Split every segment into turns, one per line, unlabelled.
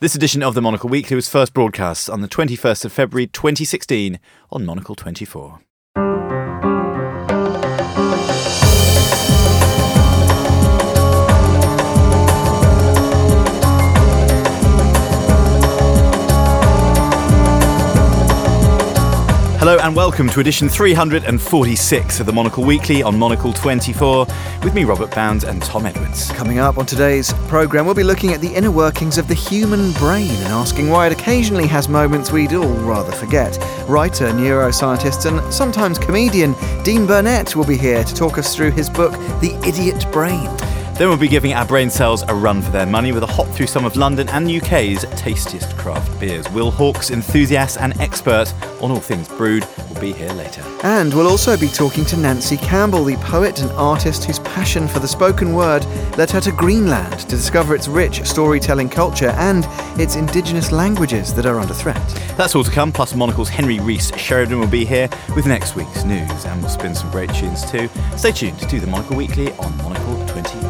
This edition of the Monocle Weekly was first broadcast on the 21st of February 2016 on Monocle 24. Hello and welcome to edition 346 of the Monocle Weekly on Monocle 24 with me, Robert Bound, and Tom Edwards.
Coming up on today's programme, we'll be looking at the inner workings of the human brain and asking why it occasionally has moments we'd all rather forget. Writer, neuroscientist and sometimes comedian Dean Burnett will be here to talk us through his book, The Idiot Brain.
Then we'll be giving our brain cells a run for their money with a hop through some of London and UK's tastiest craft beers. Will Hawkes, enthusiast and expert on all things brewed, will be here later.
And we'll also be talking to Nancy Campbell, the poet and artist whose passion for the spoken word led her to Greenland to discover its rich storytelling culture and its indigenous languages that are under threat.
That's all to come, plus Monocle's Henry Rees Sheridan will be here with next week's news, and we'll spin some great tunes too. Stay tuned to the Monocle Weekly on Monocle 24.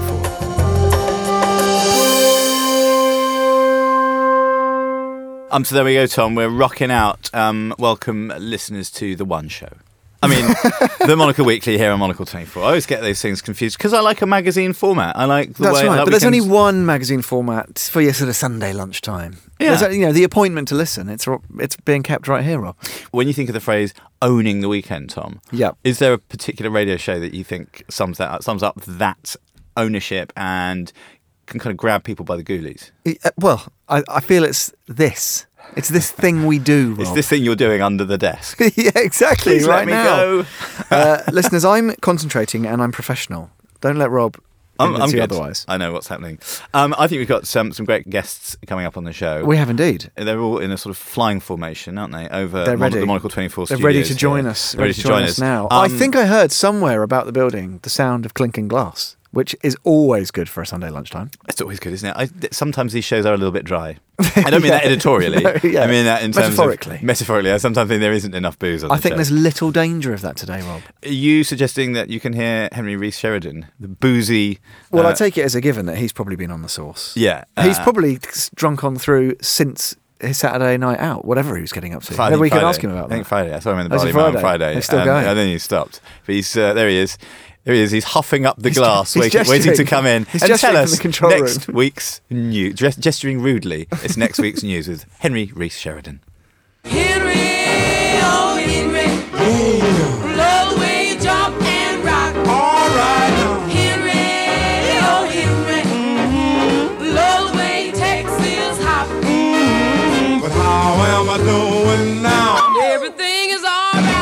So there we go, Tom. We're rocking out. Welcome, listeners, to The One Show. I mean, the Monocle Weekly here on Monocle 24. I always get those things confused because I like a magazine format. I like the
That's
way...
right,
that
but there's only one magazine format for your sort of Sunday lunchtime.
Yeah.
There's, the appointment to listen. It's being kept right here, Rob.
When you think of the phrase owning the weekend, Tom, is there a particular radio show that you think sums up that ownership and can kind of grab people by the ghoulies?
Well, I feel it's this. It's this thing we do, Rob.
It's this thing you're doing under the desk.
Yeah, exactly.
Please
right
let me
now.
go.
Listeners, I'm concentrating and I'm professional. Don't let Rob convince you otherwise.
I know what's happening. I think we've got some great guests coming up on the show.
We have indeed.
They're all in a sort of flying formation, aren't they? Over
They're ready.
The Monocle 24
They're
studios.
ready to join us.
Ready to join us
now. I think I heard somewhere about the building the sound of clinking glass, which is always good for a Sunday lunchtime.
It's always good, isn't it? Sometimes these shows are a little bit dry. I don't mean that editorially.
No, yeah.
I mean that in terms
Metaphorically.
Metaphorically, I sometimes think there isn't enough booze on the
I think
show.
there's little danger of that today, Rob.
Are you suggesting that you can hear Henry Rees Sheridan, the boozy...
Well, I take it as a given that he's probably been on the sauce.
Yeah.
He's probably drunk on through since his Saturday night out, whatever he was getting up to. Maybe we can ask him about that.
I think Friday. I saw him in the
Was it
Barley Man on
Friday?
Friday.
He's still going.
And then he stopped. But he's there he is. There he is. He's huffing up the glass,
he's
waiting to come in
He's
and tell
gesturing
us
from the control
next
room.
week's news. Gesturing rudely. It's next week's news with Henry Rees Sheridan.
Henry, oh Henry, love the way you jump and rock. All right. Henry, oh Henry, love the way you Texas hop.
But how am I doing now?
Everything is all right.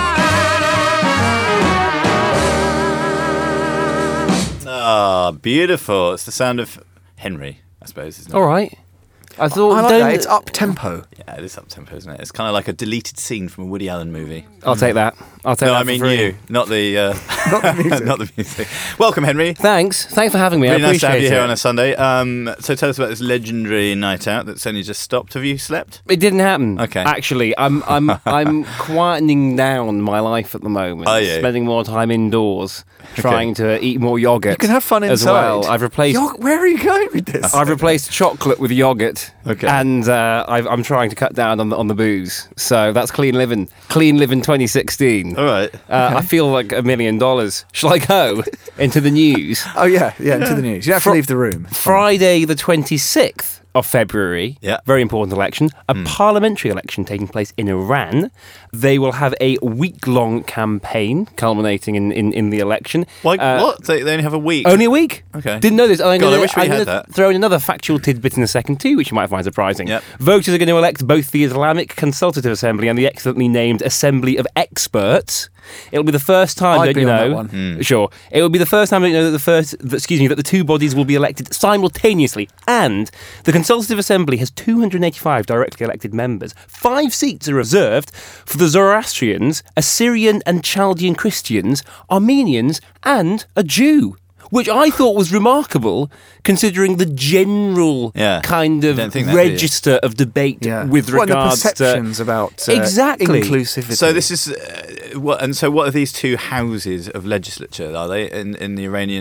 Ah, beautiful. It's the sound of Henry, I suppose, isn't it?
All right. I thought
I like that. It's up tempo.
Yeah, it is up tempo, isn't it? It's kind of like a deleted scene from a Woody Allen movie.
I'll take that. I'll take
No,
that.
I mean
for free.
you, not the
Not the music.
not the music. Welcome, Henry.
Thanks for having me.
Really
I
nice to
appreciate
have you
it.
here on a Sunday. So tell us about this legendary night out that's only just stopped. Have you slept?
It didn't happen.
Okay.
Actually, I'm quietening down my life at the moment.
Are you?
Spending more time indoors, trying to eat more yogurt.
You can have fun
as
inside.
well. I've replaced
Where are you going with this?
I've replaced chocolate with yogurt.
Okay.
And I'm trying to cut down on the booze. So that's clean living. Clean living 2016.
All right.
I feel like $1 million. Shall I go into the news?
Oh, yeah, into the news. You have to leave the room.
Friday the 26th of February, very important election, a parliamentary election taking place in Iran. They will have a week-long campaign culminating in the election.
What? They only have a week?
Only a week?
Okay.
Didn't know this.
God, I wish we had that.
Throw in another factual tidbit in a second too, which you might find surprising.
Yep.
Voters are going to elect both the Islamic Consultative Assembly and the excellently named Assembly of Experts. It'll be the first time,
I'd
don't
be
you
on
know?
that one.
Sure. It will be the first time, don't you know, that the two bodies will be elected simultaneously. And the Consultative Assembly has 285 directly elected members. 5 seats are reserved for the Zoroastrians, Assyrian and Chaldean Christians, Armenians, and a Jew. Which I thought was remarkable, considering the general kind of
Don't think that,
register of debate with
What are the
regards
perceptions
to
about
exactly
inclusivity?
So this is what are these two houses of legislature? Are they in the Iranian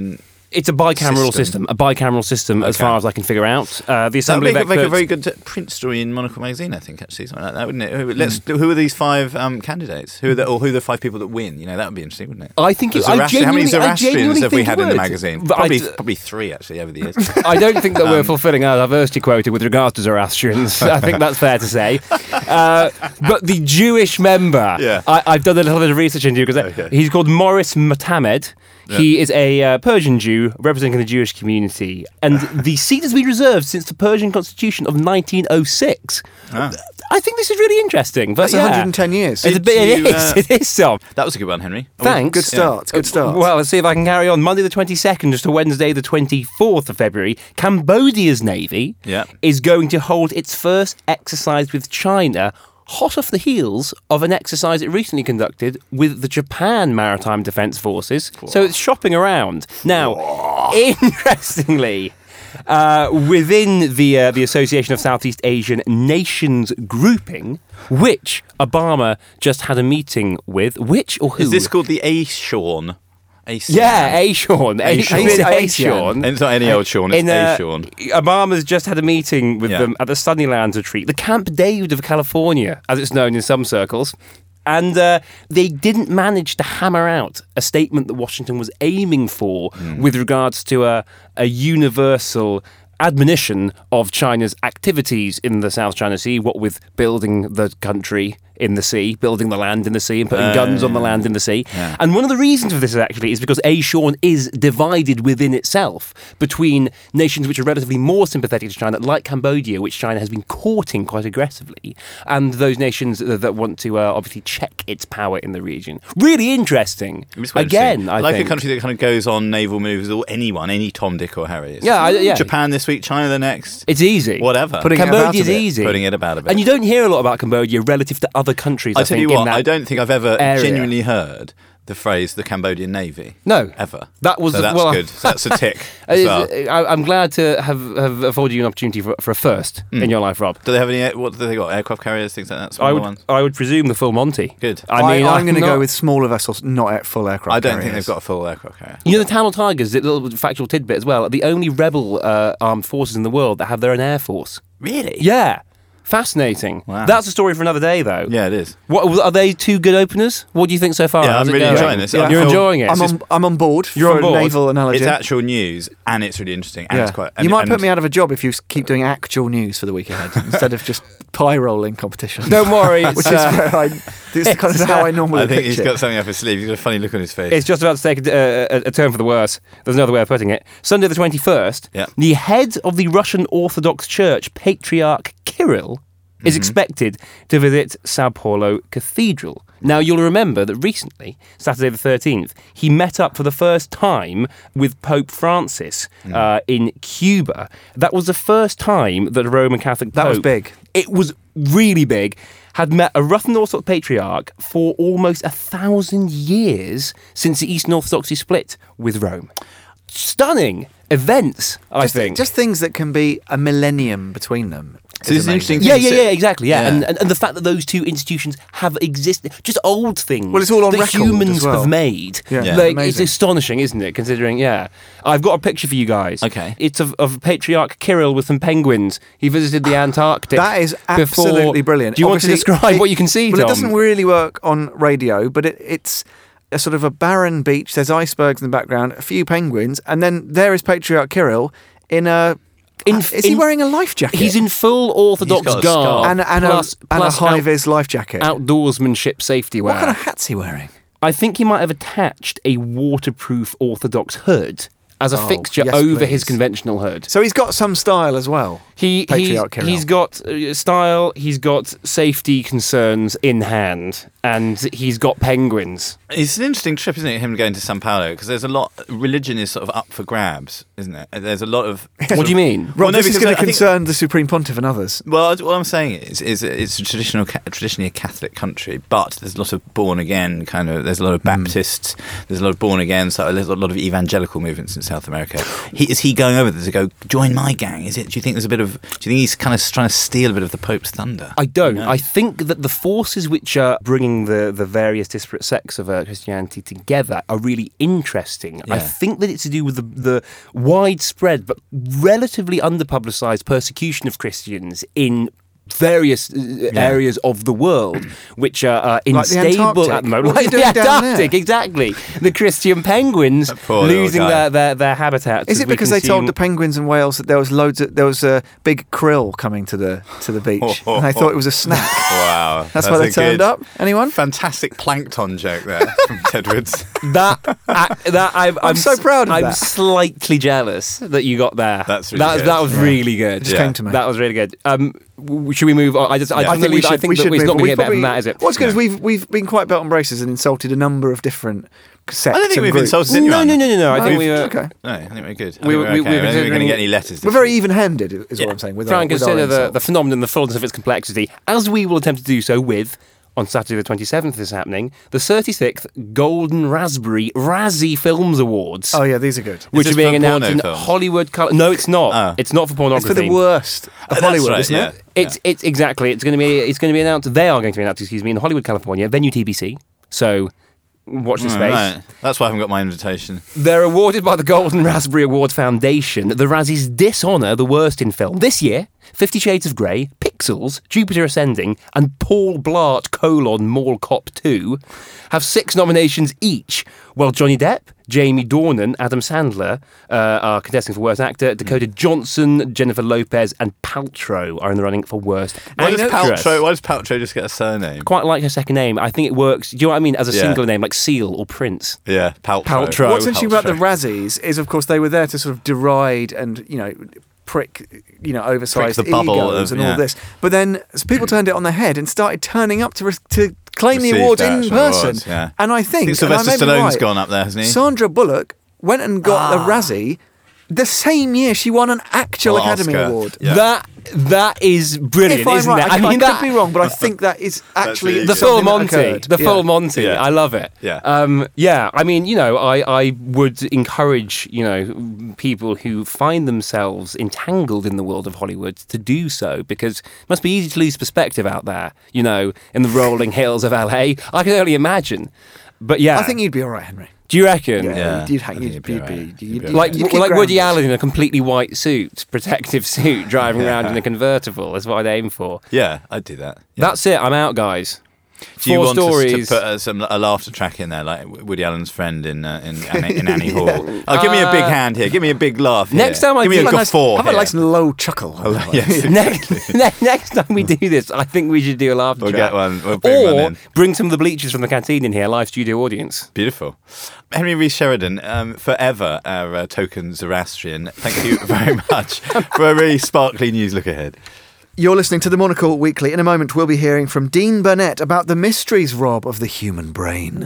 It's a bicameral system. As far as I can figure out. The Assembly
That
of
would make a
Experts.
very good print story in Monocle magazine, I think, actually, something like that, wouldn't it? Who are these 5 candidates? Who are the 5 people that win? That would be interesting, wouldn't it?
I think
How many Zoroastrians have we had in the magazine?
But
Probably 3, actually, over the years.
I don't think that we're fulfilling our diversity quota with regards to Zoroastrians. I think that's fair to say. But the Jewish member,
Yeah.
I've done a little bit of research into because he's called Morris Matamed. He is a Persian Jew representing the Jewish community, and the seat has been reserved since the Persian Constitution of 1906. I think this is really interesting. But
That's 110 years.
It's a bit, it is, Tom.
That was a good one, Henry.
Thanks.
Good start. Good start.
Well, let's see if I can carry on. Monday the 22nd just to Wednesday the 24th of February, Cambodia's Navy is going to hold its first exercise with China, hot off the heels of an exercise it recently conducted with the Japan Maritime Defence Forces. So it's shopping around. Now, interestingly, within the Association of Southeast Asian Nations grouping, which Obama just had a meeting with, which or who?
Is this called the ASEAN?
Yeah, ASEAN. ASEAN.
It's not any old Sean, it's ASEAN.
Obama's just had a meeting with them at the Sunnylands retreat, the Camp David of California, as it's known in some circles. And they didn't manage to hammer out a statement that Washington was aiming for with regards to a universal admonition of China's activities in the South China Sea, what with building the country in the sea, building the land in the sea, and putting guns on the land in the sea. Yeah. And one of the reasons for this actually is because ASEAN is divided within itself between nations which are relatively more sympathetic to China, like Cambodia, which China has been courting quite aggressively, and those nations that want to obviously check its power in the region. Really interesting. Again, I think.
A country that kind of goes on naval moves, or anyone, any Tom, Dick or Harry. Japan this week, China the next.
It's easy.
Whatever.
Cambodia's easy.
Putting it about a bit.
And you don't hear a lot about Cambodia relative to other countries.
I tell you what, I don't think I've ever
area.
genuinely heard the phrase "the Cambodian Navy."
No,
ever.
That was
so that's good. So that's a tick. As well.
I'm glad to have afforded you an opportunity for a first in your life, Rob.
Do they have any? What do they got? Aircraft carriers, things like that. Smaller ones.
I would presume the full Monty.
Good.
I'm going to go with smaller vessels, not at full aircraft.
I don't think they've got a full aircraft carrier.
You know, the Tamil Tigers, a little factual tidbit as well, are the only rebel armed forces in the world that have their own air force.
Really?
Yeah. Fascinating.
Wow.
That's a story for another day, though.
Yeah, it is.
What are they 2 good openers? What do you think so far?
Yeah, I'm really enjoying this.
You're enjoying it.
I'm on board.
You're on board.
A naval analogy.
It's actual news, and it's really interesting. And it's quite.
You might put me out of a job if you keep doing actual news for the week ahead instead of just pie rolling competition.
Don't worry,
which is where this is kind of how I normally.
I think
picture.
he's got something up his sleeve. He's got a funny look on his face.
It's just about to take a turn for the worse. There's no other way of putting it. Sunday the 21st, the head of the Russian Orthodox Church, Patriarch Kirill, is expected to visit Sao Paulo Cathedral. Now, you'll remember that recently, Saturday the 13th, he met up for the first time with Pope Francis in Cuba. That was the first time that a Roman Catholic Pope...
That was big.
It was really big. Had met a Russian Orthodox patriarch for almost 1,000 years since the Eastern Orthodoxy split with Rome. Stunning events, I think.
Just things that can be a millennium between them.
So this is interesting.
Yeah, exactly. Yeah. And the fact that those two institutions have existed, just old things.
Well, it's all on
that
record
humans
as well.
have made.
Yeah.
Like,
Amazing.
it's astonishing, isn't it? Considering, I've got a picture for you guys.
Okay.
It's of Patriarch Kirill with some penguins. He visited the Antarctic.
That is absolutely brilliant.
Do you want to describe what you can see, Tom?
Well, it doesn't really work on radio, but it's a sort of a barren beach. There's icebergs in the background, a few penguins, and then there is Patriarch Kirill in a... Is he wearing a life jacket?
He's in full Orthodox garb.
And a high-vis life jacket.
Outdoorsmanship safety wear.
What kind of hat's he wearing?
I think he might have attached a waterproof Orthodox hood as a fixture
yes,
over
please.
his conventional hood.
So he's got some style as well. Patriarch Kirill.
He's got style, he's got safety concerns in hand, and he's got penguins.
It's an interesting trip, isn't it, him going to Sao Paulo? Because there's a lot... Religion is sort of up for grabs, isn't it? There's a lot of...
What do you mean?
Rob, this is going to concern the Supreme Pontiff and others.
Well, what I'm saying is it's a traditionally a Catholic country, but there's a lot of born-again there's a lot of Baptists, there's a lot of born-again, so there's a lot of evangelical movements in South America. Is he going over there to go, join my gang? Do you think there's a bit of Do you think he's kind of trying to steal a bit of the Pope's thunder?
I don't. I think that the forces which are bringing the various disparate sects of Christianity together are really interesting. I
Yeah.
think that it's to do with the widespread but relatively underpublicised persecution of Christians in various areas of the world, which are
Like the
unstable
Antarctic.
at the moment.
What are you
Like the
doing down
Antarctic,
there?
exactly. The Christian penguins
Poor little
losing
guy.
their habitats.
Is
as
it
we
because they told
consume-
the penguins and whales that there was a big krill coming to the beach, and they thought it was a snack?
Wow.
That's why they turned
good-
up. Anyone?
Fantastic plankton joke there from Tedwards.
I'm
so proud of
I'm
that.
slightly jealous that you got there.
That's really good.
That was really good.
Just came to me.
That was really good. Should we move on? I think that it's not going to get better than that, is it?
What's good is we've been quite belt and braces and insulted a number of different sects.
I don't think
and
we've
groups.
insulted
No.
anyone.
I think we were.
Okay.
No, I think we're good. I think
We-
we're
we-
okay.
we
I don't think we're going to
considering-
get any letters.
We're very even-handed, is
Yeah.
what I'm saying. With
Try
our,
and
with our
consider the
insults.
phenomenon, the fullness of its complexity, as we will attempt to do so with, on Saturday the 27th is happening, the 36th Golden Raspberry Razzie Films Awards.
Oh yeah, these are good.
Which
this
are being
for
announced
porno
in
films?
Hollywood colour. No, it's not.
Oh.
It's not for
It's
pornography.
for the worst of
That's
Hollywood,
right,
isn't
yeah.
it?
It's exactly. It's going to be announced. They are going to be announced. Excuse me, in Hollywood, California, venue TBC. So watch the space.
Right. That's why I haven't got my invitation.
They're awarded by the Golden Raspberry Award Foundation. The Razzies dishonour the worst in film this year. 50 Shades of Grey, Pixels, Jupiter Ascending, and Paul Blart: Mall Cop 2 have 6 nominations each. While Johnny Depp, Jamie Dornan, Adam Sandler are contesting for Worst Actor. Dakota Johnson, Jennifer Lopez, and Paltrow are in the running for Worst
Why does
Actress.
Paltrow just get a surname?
Quite like her second name. I think it works. Do you know what I mean? As a
Yeah.
singular name, like Seal or Prince.
Yeah, Paltrow.
Paltrow.
What's interesting about the
Paltrow.
Razzies is, of course, they were there to sort of deride and prick, oversized
Prick the bubble
egos
of-
and all
yeah.
this. But then people turned it on their head and started turning up to claim the
Receive
awards
the
in
actual
person.
awards, yeah.
And I
I
think,
think
and I
Sylvester
may be
Stallone's
right,
gone up there, hasn't he?
Sandra Bullock went and got a Razzie the same year she won an actual
Well,
Academy
Oscar.
Award.
Yeah.
That is brilliant,
If I'm
isn't
right,
it?
I
mean,
could be wrong, but I think that is actually
really
the
good.
full
something that
Monty.
occurred.
The full Monty.
Yeah.
I love it.
Yeah.
Yeah. I mean, I would encourage, people who find themselves entangled in the world of Hollywood to do so, because it must be easy to lose perspective out there, in the rolling hills of LA. I can only imagine. But yeah.
I think you'd be all right, Henry.
Do you reckon?
Yeah.
You'd
I think
you'd
you'd be
be
alright.
you'd be
Like
you'd kick
Woody
grounders.
Allen in a completely white suit, protective suit, driving around in a convertible. That's what I'd aim for.
Yeah, I'd do that. Yeah.
That's it. I'm out, guys.
Do you
4
want
stories.
us to put a laughter track in there, like Woody Allen's friend in Annie Hall? Oh, give me a big hand here. Give me a big laugh.
Next
here.
time I
give me
do-
a
Have a
guffaw.
How about
here.
like some low chuckle?
Yes.
next time we do this, I think we should do a laughter
We'll
track.
get one. We'll bring one
Or
in.
bring some of the bleachers from the canteen in here, live studio audience.
Beautiful. Henry Rees Sheridan, forever our token Zoroastrian. Thank you very much for a really sparkly news look ahead.
You're listening to the Monocle Weekly. In a moment, we'll be hearing from Dean Burnett about the mysteries, Rob, of the human brain.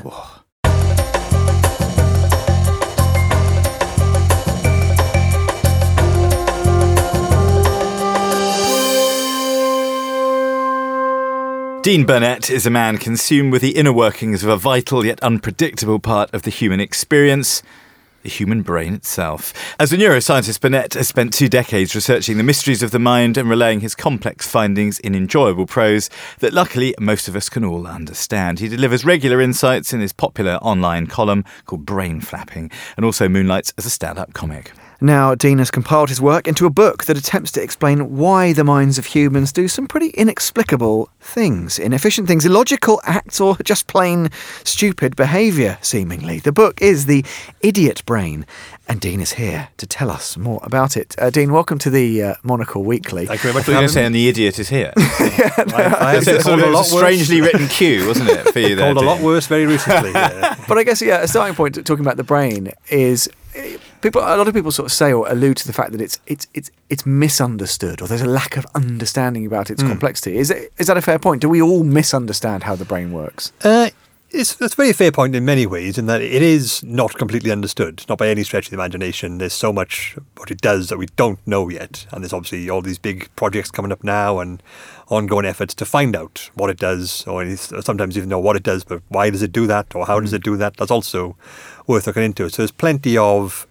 Dean Burnett is a man consumed with the inner workings of a vital yet unpredictable part of the human experience, the human brain itself. As a neuroscientist, Burnett has spent 2 decades researching the mysteries of the mind and relaying his complex findings in enjoyable prose that luckily most of us can all understand. He delivers regular insights in his popular online column called Brain Flapping, and also moonlights as a stand-up comic.
Now, Dean has compiled his work into a book that attempts to explain why the minds of humans do some pretty inexplicable things, inefficient things, illogical acts, or just plain stupid behaviour, seemingly. The book is The Idiot Brain, and Dean is here to tell us more about it. Dean, welcome to the Monocle Weekly.
Thank you very much
I
for
was going
having
to say,
me.
and the idiot is here.
I have
It's
called
a
a lot
strangely
worse.
written cue, wasn't it, for you there?
Called a lot
Dean?
worse very recently. Yeah.
But I guess, a starting point talking about the brain is a lot of people sort of say or allude to the fact that it's misunderstood, or there's a lack of understanding about its complexity. Is that a fair point? Do we all misunderstand how the brain works?
That's a very fair point in many ways, in that it is not completely understood, not by any stretch of the imagination. There's so much what it does that we don't know yet, and there's obviously all these big projects coming up now and ongoing efforts to find out what it does, or sometimes even know what it does, but why does it do that, or how does it do that? That's also worth looking into. So there's plenty of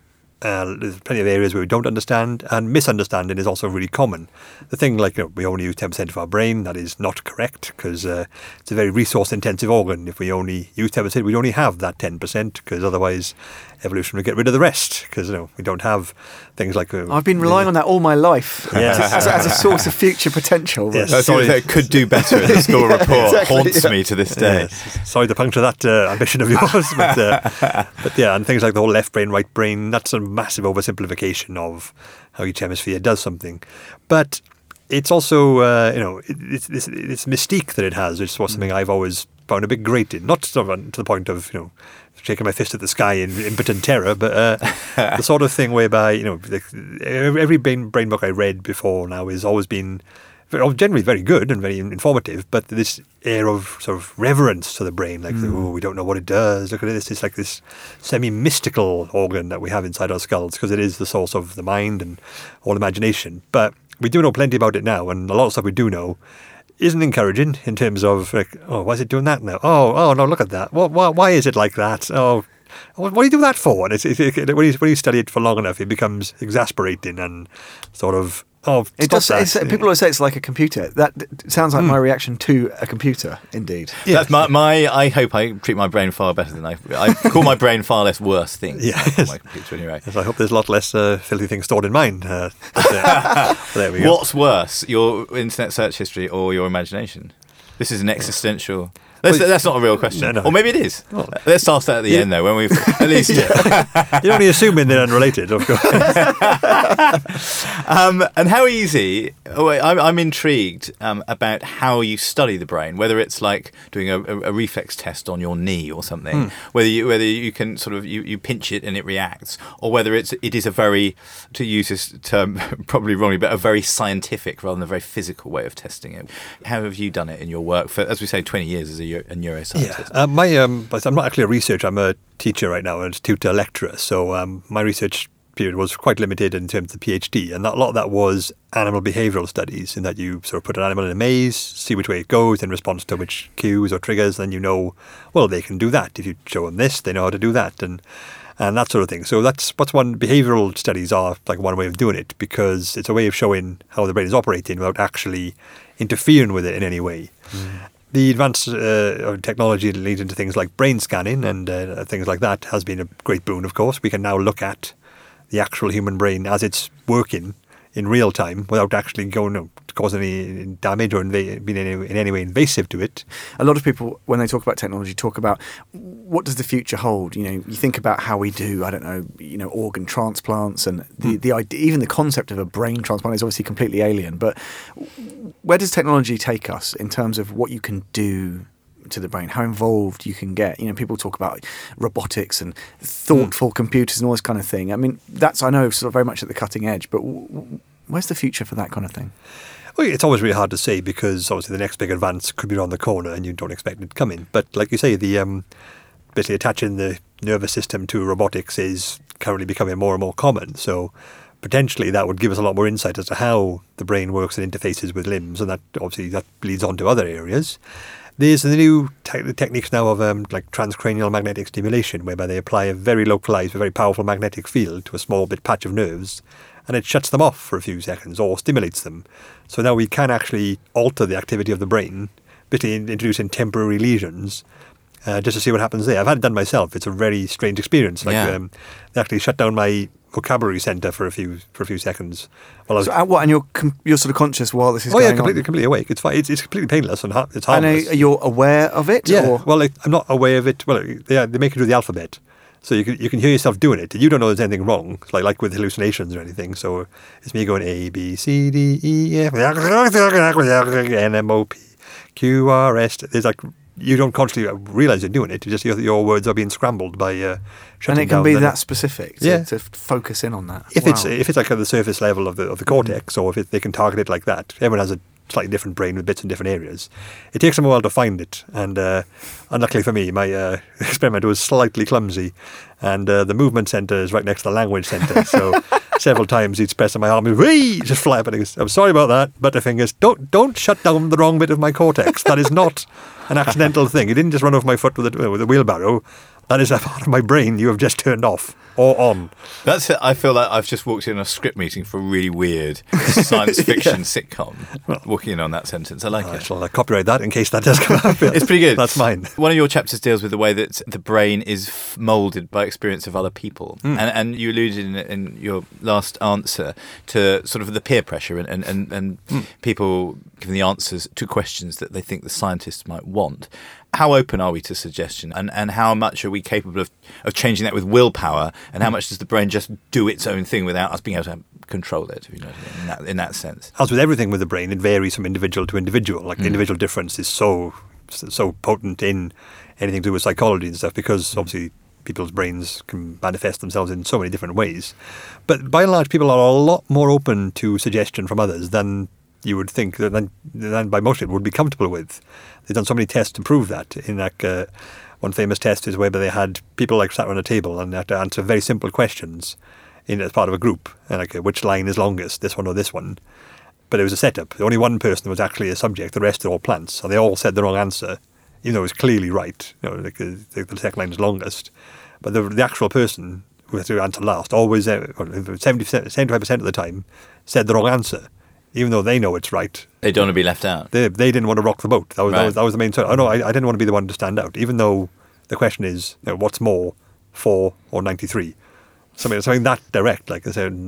There's plenty of areas where we don't understand, and misunderstanding is also really common. The thing like we only use 10% of our brain, that is not correct, because it's a very resource-intensive organ. If we only use 10%, we'd only have that 10%, because otherwise evolution would get rid of the rest, because we don't have things like...
I've been relying on that all my life
Yes.
as a source of future potential.
Yes.
That's something that could do better in the school report.
Exactly,
Haunts
yeah.
me to this day.
Yes. Sorry to puncture that ambition of yours, but yeah, and things like the whole left brain, right brain, that's a massive oversimplification of how each hemisphere does something. But it's also, it's this mystique that it has, which was something I've always found a bit grating. Not to the point of, shaking my fist at the sky in impotent terror, but the sort of thing whereby, every brain book I read before now has always been generally very good and very informative, but this air of sort of reverence to the brain, like, we don't know what it does, look at this, it's like this semi-mystical organ that we have inside our skulls, because it is the source of the mind and all imagination. But we do know plenty about it now, and a lot of stuff we do know isn't encouraging in terms of, like, oh, why is it doing that now? Oh, no, look at that. Why is it like that? Oh, what do you do that for? And when you study it for long enough, it becomes exasperating and sort of,
It does. People always say it's like a computer. That sounds like my reaction to a computer, indeed.
That's my. I hope I treat my brain far better than I call my brain far less worse things.
Yes.
than my computer anyway.
Yes, I hope there's a lot less filthy things stored in mine. But there we go.
What's worse, your internet search history or your imagination? This is an existential. That's not a real question.
No.
Or maybe it is. Let's ask that at the end, though, when we've at least.
You're only assuming they're unrelated, of course.
And how easy? I'm intrigued about how you study the brain. Whether it's like doing a reflex test on your knee or something, whether you can sort of you pinch it and it reacts, or whether it is a very, to use this term probably wrongly, but a very scientific rather than a very physical way of testing it. How have you done it in your work for, as we say, 20 years as a neuroscientist?
But I'm not actually a researcher. I'm a teacher right now, and a tutor lecturer. So my research period was quite limited in terms of the PhD, and a lot of that was animal behavioural studies, in that you sort of put an animal in a maze, see which way it goes in response to which cues or triggers, and well, they can do that. If you show them this, they know how to do that, and that sort of thing. So that's one behavioural studies are, like, one way of doing it, because it's a way of showing how the brain is operating without actually interfering with it in any way. The advance of technology that leads into things like brain scanning and things like that has been a great boon, of course. We can now look at the actual human brain as it's working in real time without actually going to cause any damage or being in any way invasive to it.
A lot of people, when they talk about technology, talk about what does the future hold. You think about how we do, organ transplants, and the idea, even the concept of a brain transplant is obviously completely alien. But where does technology take us in terms of what you can do to the brain, how involved you can get? People talk about robotics and thoughtful computers and all this kind of thing. I mean, that's, I know, sort of very much at the cutting edge, but where's the future for that kind of thing?
Well, it's always really hard to say, because obviously the next big advance could be around the corner and you don't expect it coming. But like you say, the basically attaching the nervous system to robotics is currently becoming more and more common. So potentially that would give us a lot more insight as to how the brain works and interfaces with limbs, and that obviously that leads on to other areas. There's the new techniques now of like transcranial magnetic stimulation, whereby they apply a very localized, very powerful magnetic field to a small patch of nerves, and it shuts them off for a few seconds or stimulates them. So now we can actually alter the activity of the brain, basically introducing temporary lesions, just to see what happens there. I've had it done myself. It's a very strange experience. They actually shut down my vocabulary centre for a few seconds. And
you're sort of conscious while this is going on?
completely awake. It's fine. It's completely painless and it's harmless.
And you're aware of it?
Yeah.
Or?
Well, I'm not aware of it. Well, they make you do the alphabet, so you can hear yourself doing it. You don't know there's anything wrong, like with hallucinations or anything. So it's me going A B C D E F N M O P Q R S. There's like, you don't consciously realise you're doing it. You just your words are being scrambled by shutting down.
And it can be that specific to focus in on that.
If it's like at the surface level of the cortex, or if they can target it like that. Everyone has a slightly different brain with bits in different areas. It takes them a while to find it, and unluckily for me, my experiment was slightly clumsy, and the movement centre is right next to the language centre. So several times he'd press on my arm and just fly up, and he goes, "I'm sorry about that, butterfingers. Don't shut down the wrong bit of my cortex. That is not an accidental thing. He didn't just run off my foot with a wheelbarrow. That is a part of my brain you have just turned off or on.
That's it. I feel like I've just walked in a script meeting for a really weird science fiction sitcom. Walking in on that sentence. I like
I
it.
shall copyright that in case that does come up.
It's pretty good.
That's mine.
One of your chapters deals with the way that the brain is moulded by experience of other people. And you alluded in your last answer to sort of the peer pressure and people giving the answers to questions that they think the scientists might want. How open are we to suggestion, and how much are we capable of changing that with willpower, and how much does the brain just do its own thing without us being able to control it, you know, in that sense?
As with everything with the brain, it varies from individual to individual. Like individual difference is so potent in anything to do with psychology and stuff, because obviously people's brains can manifest themselves in so many different ways. But by and large, people are a lot more open to suggestion from others than you would think, than by most people would be comfortable with. They've done so many tests to prove that. In one famous test is where they had people like sat around a table and they had to answer very simple questions as part of a group, and like which line is longest, this one or this one. But it was a setup. Only one person was actually a subject. The rest are all plants, and they all said the wrong answer, even though it was clearly right. You know, like the second line is longest, but the actual person who had to answer last always 75% of the time said the wrong answer, even though they know it's right.
They don't want to be left out.
They didn't want to rock the boat. That was the main thing. Oh no, I didn't want to be the one to stand out, even though the question is, you know, what's more, 4 or 93? Something that direct, like I said,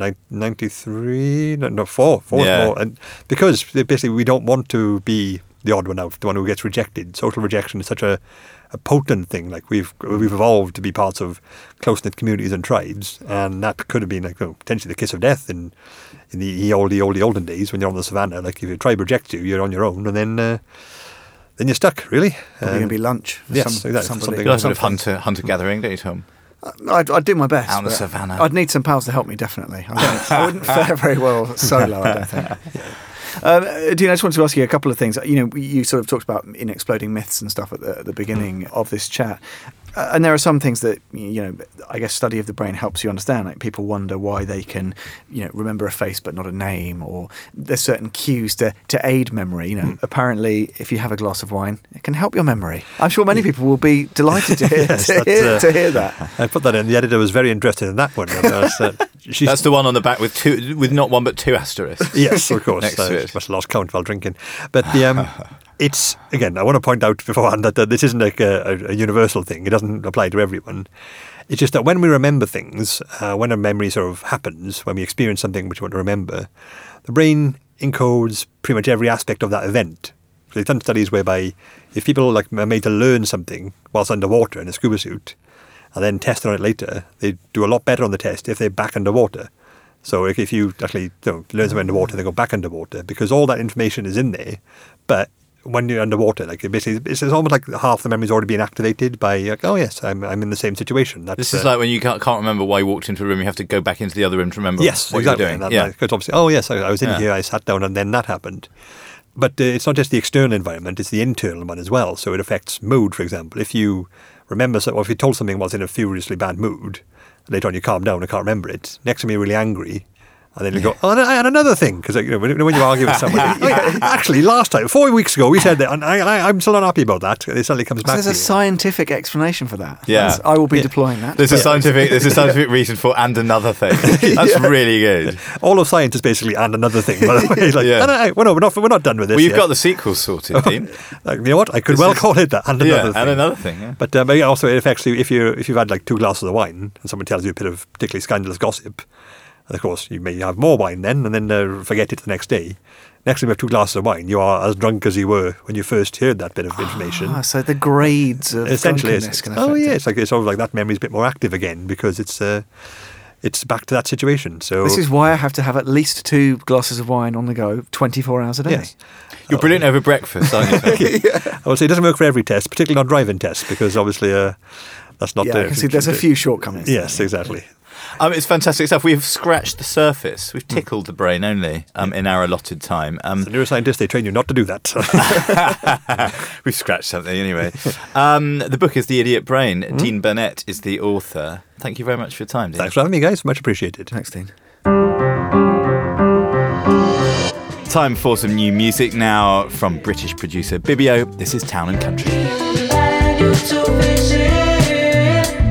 93, no, 4 is more. And because basically we don't want to be the odd one out, the one who gets rejected. Social rejection is such a potent thing. Like we've evolved to be parts of close-knit communities and tribes, and that could have been like, potentially the kiss of death in the olden days when you're on the savannah. Like if your tribe rejects you, you're on your own, and then you're stuck, really.
You're going to be lunch for
exactly.
somebody.
You guys have hunter-gathering, don't you, Tom?
I'd do my best.
Out in the savannah.
I'd need some pals to help me, definitely. I wouldn't fare very well solo, I don't think. Dean, I just wanted to ask you a couple of things. You know, you sort of talked about in exploding myths and stuff at the beginning of this chat. And there are some things that, you know, I guess study of the brain helps you understand. Like people wonder why they can, you know, remember a face but not a name, or there's certain cues to aid memory. You know, apparently if you have a glass of wine, it can help your memory. I'm sure many people will be delighted to hear, to hear that.
I put that in. The editor was very interested in that one.
That's the one on the back with not one but 2 asterisks.
Yes, of course.
Next to it.
Must have lost count while drinking. But the it's, again, I want to point out beforehand that this isn't like a universal thing. It doesn't apply to everyone. It's just that when we remember things, when a memory sort of happens, when we experience something which we want to remember, the brain encodes pretty much every aspect of that event. So they've done studies whereby if people like are made to learn something whilst underwater in a scuba suit, and then test on it later, they do a lot better on the test if they're back underwater. So if you actually learn something underwater, they go back underwater, because all that information is in there, but when you're underwater, like it's almost like half the memory's already been activated by, like, oh yes, I'm in the same situation.
This is like when you can't remember why you walked into a room, you have to go back into the other room to remember what
exactly.
you're doing.
Because obviously, oh yes, I was in here, I sat down, and then that happened. But it's not just the external environment; it's the internal one as well. So it affects mood, for example. If you remember, or if you told something was in a furiously bad mood, later on you calm down and can't remember it. Next time you're really angry. And then you go, oh, and another thing, because when you argue with somebody, actually, last time, 4 weeks ago, we said that, and I'm still not happy about that. It suddenly comes back.
There's a scientific explanation for that.
Yeah,
I will be deploying that.
There's a scientific reason for and another thing. That's really good.
All of science is basically and another thing. By the way, like, we're not done with this.
Well, you've got the sequel sorted, Dean.
Like, you know what? I could call it that and another thing.
And another thing. Yeah.
But also it affects you if you've had like 2 glasses of wine and someone tells you a bit of particularly scandalous gossip. And of course, you may have more wine then, and then forget it the next day. Next time you have 2 glasses of wine, you are as drunk as you were when you first heard that bit of information.
So the grades of drunkenness can affect it.
It's sort of like that memory's a bit more active again because it's back to that situation. So
this is why I have to have at least 2 glasses of wine on the go, 24 hours a day.
Yes.
You're brilliant over breakfast, aren't you?
I would say it doesn't work for every test, particularly not driving tests, because obviously that's not.
Yeah, I can see there's a few shortcomings.
Yes, exactly.
It's fantastic stuff. We've scratched the surface. We've tickled the brain only in our allotted time.
As a neuroscientist, they train you not to do that.
We've scratched something anyway. The book is The Idiot Brain. Dean Burnett is the author. Thank you very much for your time, Dean.
Thanks for having me, guys. Much appreciated.
Thanks, Dean.
Time for some new music now from British producer Bibio. This is Town and Country.
And you to visit.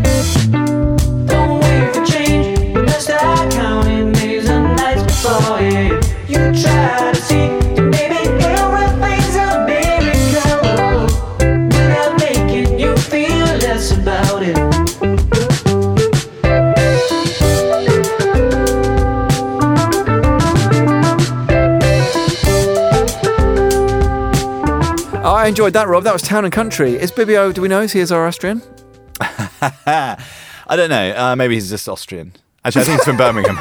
Oh, I enjoyed that, Rob. That was Town and Country. Is Bibio, do we know, is he a Zoroastrian?
I don't know. Maybe he's just Austrian. Actually, I think he's from Birmingham.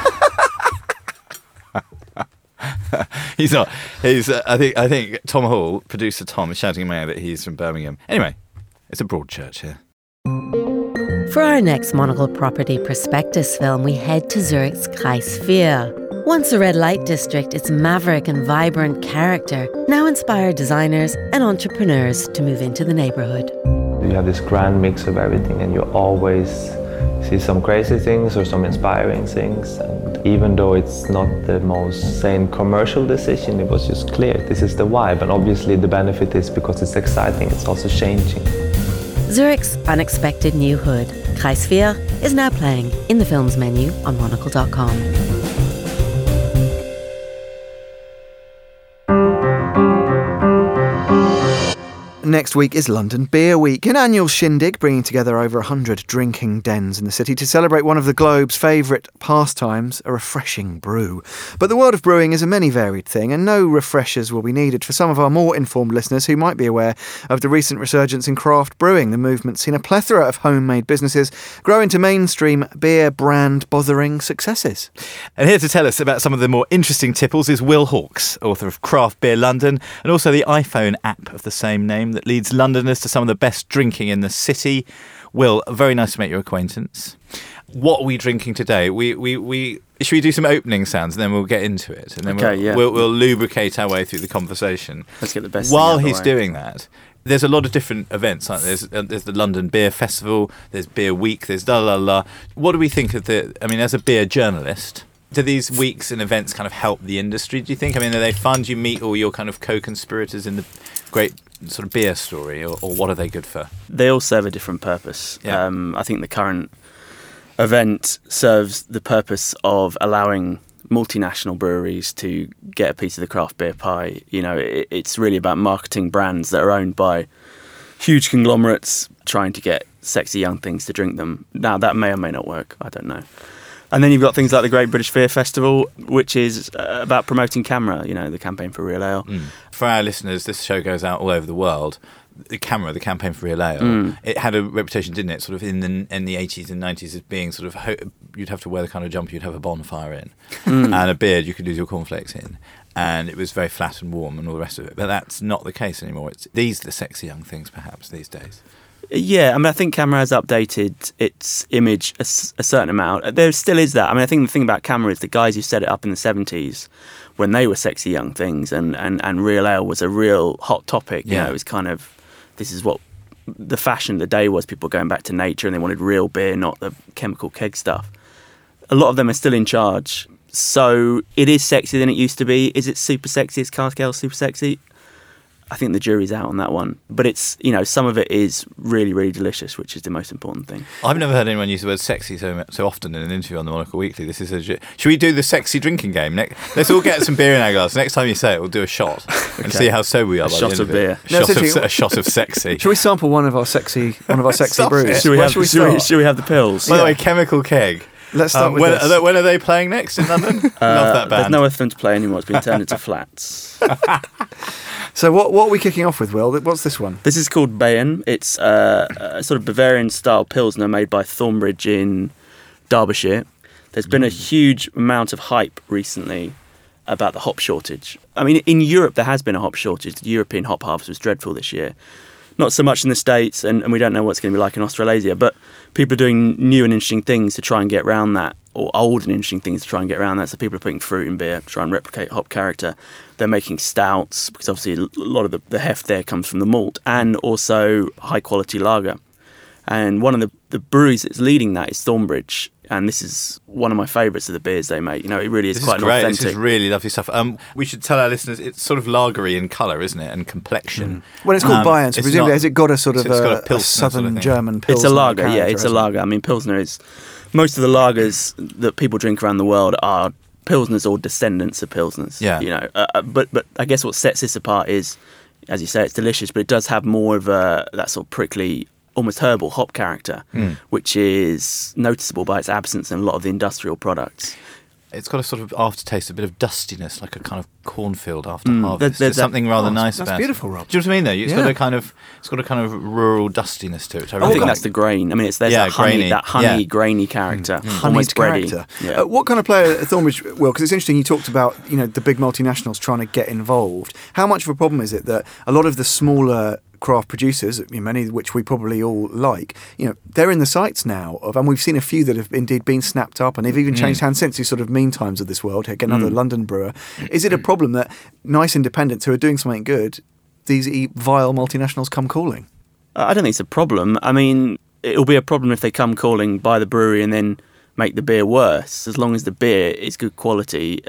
He's not. He's. I think Tom Hall, producer Tom, is shouting at me that he's from Birmingham. Anyway, it's a broad church here.
For our next Monocle Property Prospectus film, we head to Zurich's Kreisvier. Once a red light district, its maverick and vibrant character now inspired designers and entrepreneurs to move into the neighborhood.
You have this grand mix of everything, and you always see some crazy things or some inspiring things. And even though it's not the most sane commercial decision, it was just clear this is the vibe. And obviously the benefit is because it's exciting, it's also changing.
Zurich's unexpected new hood, Kreisvier, is now playing in the film's menu on monocle.com.
Next week is London Beer Week, an annual shindig bringing together over 100 drinking dens in the city to celebrate one of the globe's favourite pastimes, a refreshing brew. But the world of brewing is a many varied thing, and no refreshers will be needed for some of our more informed listeners who might be aware of the recent resurgence in craft brewing. The movement's seen a plethora of homemade businesses grow into mainstream beer brand bothering successes.
And here to tell us about some of the more interesting tipples is Will Hawkes, author of Craft Beer London, and also the iPhone app of the same name that leads Londoners to some of the best drinking in the city. Will, very nice to make your acquaintance. What are we drinking today? Should we do some opening sounds and then we'll get into it? And then we'll lubricate our way through the conversation.
Let's get the best.
While he's doing that, there's a lot of different events, aren't there? There's the London Beer Festival, there's Beer Week, there's da-la-la. What do we think of as a beer journalist, do these weeks and events kind of help the industry, do you think? I mean, are they fun? Do you meet all your kind of co-conspirators in the great sort of beer story, or what are they good for?
They all serve a different purpose.
Yeah.
I think the current event serves the purpose of allowing multinational breweries to get a piece of the craft beer pie. You know, it's really about marketing brands that are owned by huge conglomerates trying to get sexy young things to drink them. Now, that may or may not work. I don't know. And then you've got things like the Great British Beer Festival, which is about promoting CAMRA, you know, the Campaign for Real Ale.
For our listeners, this show goes out all over the world. The CAMRA, the Campaign for Real Ale, it had a reputation, didn't it, sort of in the 80s and 90s as being sort of, you'd have to wear the kind of jumper you'd have a bonfire in, and a beard you could lose your cornflakes in. And it was very flat and warm and all the rest of it. But that's not the case anymore. These are the sexy young things, perhaps, these days.
Yeah, I mean, I think CAMRA has updated its image a certain amount. There still is that. I mean, I think the thing about CAMRA is the guys who set it up in the 70s when they were sexy young things and Real Ale was a real hot topic. You know, it was kind of, this is what the fashion of the day was. People going back to nature and they wanted real beer, not the chemical keg stuff. A lot of them are still in charge. So it is sexier than it used to be. Is it super sexy? Is Cask Ale super sexy? I think the jury's out on that one. But it's, you know, some of it is really, really delicious, which is the most important thing.
I've never heard anyone use the word sexy so often in an interview on the Monocle Weekly. This is should we do the sexy drinking game? Let's all get some beer in our glass. Next time you say it, we'll do a shot and see how sober we are.
A shot of beer.
A shot of sexy.
Should we sample one of our sexy
Stop
brews?
it.
Should we have the pills?
By the way, Chemical Keg.
Let's start with this.
When are they playing next in London? Love that band.
There's no earth for them to play anymore. It's been turned into flats.
So what are we kicking off with, Will? What's this one?
This is called Bayern. It's a sort of Bavarian-style Pilsner made by Thornbridge in Derbyshire. There's been a huge amount of hype recently about the hop shortage. I mean, in Europe, there has been a hop shortage. The European hop harvest was dreadful this year. Not so much in the States, and we don't know what it's going to be like in Australasia, but people are doing new and interesting things to try and get around that, or old and interesting things to try and get around that. So people are putting fruit in beer to try and replicate hop character. They're making stouts, because obviously a lot of the heft there comes from the malt, and also high-quality lager. And one of the breweries that's leading that is Thornbridge, and this is one of my favourites of the beers they make. You know, it really is quite
great.
authentic.
This is really lovely stuff. We should tell our listeners it's sort of lagery in colour, isn't it, and complexion.
Well, it's called Bayern, so presumably has it got a sort of
a
southern
sort of
German Pilsner?
It's a lager,
character,
it's a lager. I mean, Pilsner is... Most of the lagers that people drink around the world are Pilsners or descendants of Pilsners.
Yeah.
You know, but I guess what sets this apart is, as you say, it's delicious, but it does have more of that sort of prickly, almost herbal hop character, which is noticeable by its absence in a lot of the industrial products.
It's got a sort of aftertaste, a bit of dustiness, like a kind of cornfield after harvest.
there's
There's something rather
Oh,
nice
that's
about
beautiful,
it.
Rob.
Do you know what I mean? Though it's
Yeah.
got a kind of rural dustiness to it. Which I
I
really
think
like.
that's the grain. I mean, there's
Yeah,
that honey,
grainy.
that honey,
Yeah.
grainy character,
Honeyed
almost bready.
character.
Yeah.
What kind of player Thornbridge will? Because it's interesting. You talked about the big multinationals trying to get involved. How much of a problem is it that a lot of the smaller craft producers, many of which we probably all like, they're in the sights now and we've seen a few that have indeed been snapped up, and they've even changed hands since. These sort of Meantimes of this world. Again, another London brewer. Is it a problem that nice independents who are doing something good, these vile multinationals come calling?
I don't think it's a problem. I mean, it'll be a problem if they come calling, buy the brewery, and then make the beer worse. As long as the beer is good quality,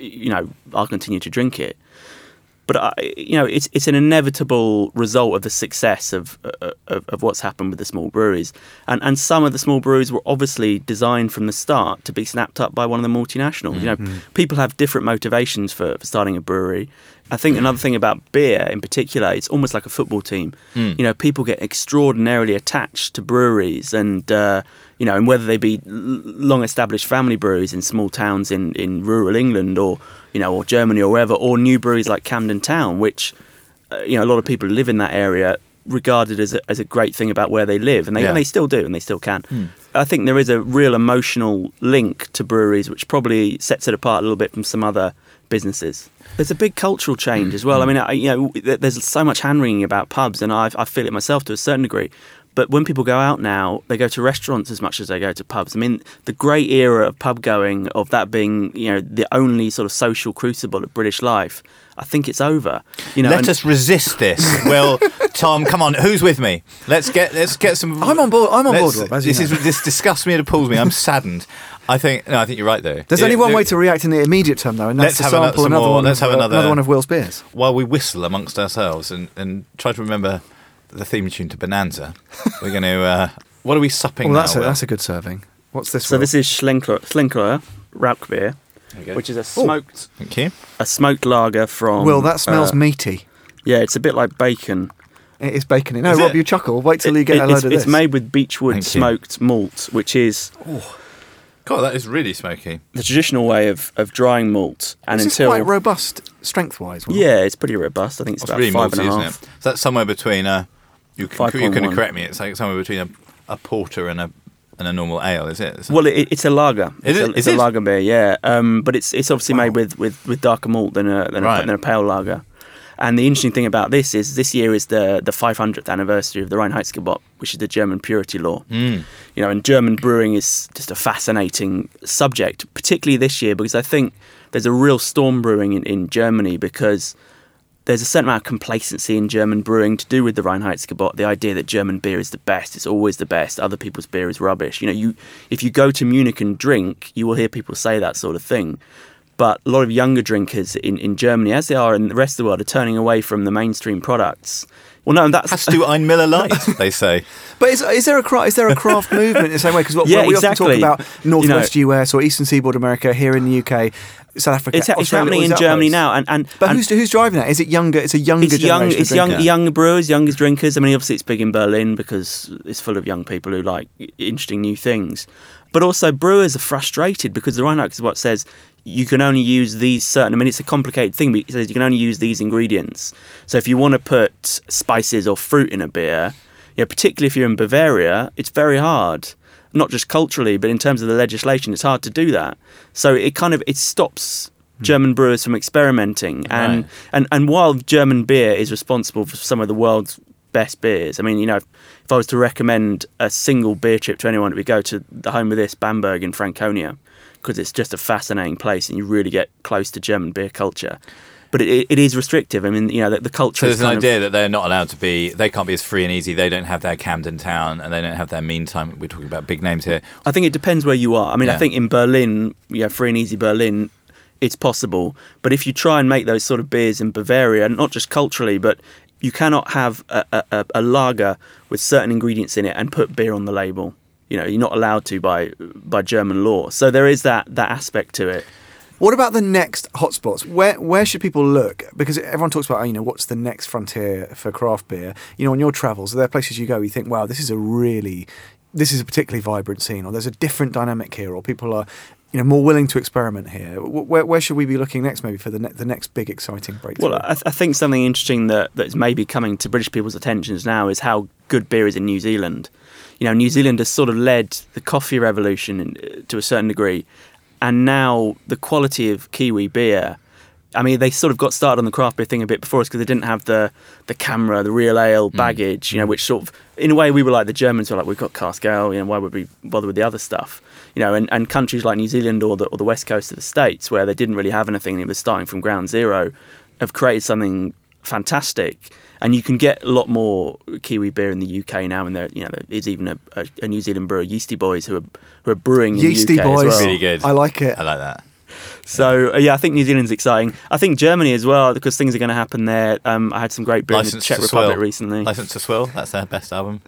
I'll continue to drink it. But it's an inevitable result of the success of what's happened with the small breweries, and some of the small breweries were obviously designed from the start to be snapped up by one of the multinationals. People have different motivations for starting a brewery. I think another thing about beer in particular, it's almost like a football team. People get extraordinarily attached to breweries, and and whether they be long-established family breweries in small towns in rural England or Germany or wherever, or new breweries like Camden Town, which a lot of people who live in that area regarded as a great thing about where they live, and they still do, and they still can. I think there is a real emotional link to breweries, which probably sets it apart a little bit from some other businesses. There's a big cultural change as well. I mean, there's so much hand-wringing about pubs, and I feel it myself to a certain degree. But when people go out now, they go to restaurants as much as they go to pubs. I mean, the great era of pub going, of that being, the only sort of social crucible of British life, I think it's over.
Let us resist this. Well, Tom, come on, who's with me? Let's get some.
I'm on board. I'm on board, Rob.
This disgusts me and appalls me. I'm saddened. I think you're right though.
There's only one way to react in the immediate term, though, and that's
Let's
to
have
sample
another
another one of Will's beers.
While we whistle amongst ourselves and try to remember the theme tune to Bonanza, we're going to. What are we supping now?
That's a good serving. What's this?
So
Will?
this is Schlinkler Rauch beer, which is a smoked.
Thank you.
A smoked lager from.
Will, that smells meaty.
Yeah, it's a bit like bacon.
It is bacony. No,
Is
Rob,
it?
you chuckle. Wait till you get a load of this.
It's made with beechwood
Thank you.
smoked malt, which is
God, that is really smoky.
the traditional way of drying malt. And
This is
until
quite robust strength-wise. Will.
yeah, it's pretty robust. I think it's
It's
about
really
5.5.
malty, isn't it? So that's somewhere between you can
5.1.
correct me. It's like somewhere between a porter and a normal ale, is it?
Well, it's a lager.
Is it?
It's
Is
a
it?
lager beer, yeah. But it's obviously made with darker malt than a pale lager. And the interesting thing about this is this year is the 500th anniversary of the Reinheitsgebot, which is the German purity law. And German brewing is just a fascinating subject, particularly this year, because I think there's a real storm brewing in Germany, because there's a certain amount of complacency in German brewing to do with the Reinheitsgebot, the idea that German beer is the best, it's always the best, other people's beer is rubbish. If you go to Munich and drink, you will hear people say that sort of thing. But a lot of younger drinkers in Germany, as they are in the rest of the world, are turning away from the mainstream products. Well, no, that's...
Has to ein Miller Light, they say.
But is there a craft movement in the same way? Because we
exactly.
often talk about Northwest US or Eastern Seaboard America, here in the UK, South Africa,
It's
Australia,
happening in
all these
Germany
outposts.
now.
But who's driving that? Is it younger? It's a younger generation.
It's young brewers, younger drinkers. I mean, obviously it's big in Berlin because it's full of young people who like interesting new things. But also brewers are frustrated because the Reinheitsgebot says you can only use these certain... I mean, it's a complicated thing, but it says you can only use these ingredients. So if you want to put spices or fruit in a beer, particularly if you're in Bavaria, it's very hard. Not just culturally, but in terms of the legislation, it's hard to do that. So it stops German brewers from experimenting. And while German beer is responsible for some of the world's best beers, I mean, if I was to recommend a single beer trip to anyone, it would go to the home of this, Bamberg in Franconia, because it's just a fascinating place and you really get close to German beer culture. But it is restrictive. I mean, the culture.
So there's an idea that they're not allowed to be. They can't be as free and easy. They don't have their Camden Town, and they don't have their Meantime. We're talking about big names here.
I think it depends where you are. I mean, I think in Berlin, free and easy Berlin, it's possible. But if you try and make those sort of beers in Bavaria, not just culturally, but you cannot have a lager with certain ingredients in it and put beer on the label. You're not allowed to by German law. So there is that aspect to it.
What about the next hotspots? Where should people look? Because everyone talks about, what's the next frontier for craft beer? On your travels, are there places you go, you think, wow, this is a particularly vibrant scene, or there's a different dynamic here, or people are, more willing to experiment here. Where should we be looking next, maybe for the next big exciting breakthrough?
Well, I think something interesting that's maybe coming to British people's attentions now is how good beer is in New Zealand. New Zealand has sort of led the coffee revolution to a certain degree, and now the quality of Kiwi beer. I mean, they sort of got started on the craft beer thing a bit before us because they didn't have the camera, the real ale baggage, which sort of, in a way, we were like the Germans were like, we've got cask ale, why would we bother with the other stuff? And countries like New Zealand or the West Coast of the States, where they didn't really have anything, it was starting from ground zero, have created something fantastic. And you can get a lot more Kiwi beer in the UK now, and there is even a New Zealand brewer, Yeasty Boys, who are brewing
Yeasty
in the UK
Boys,
as well.
Really good.
I like it.
I like that.
So, I think New Zealand's exciting. I think Germany as well, because things are going to happen there. I had some great beer in the Czech Republic recently.
License to Swill, that's their best album.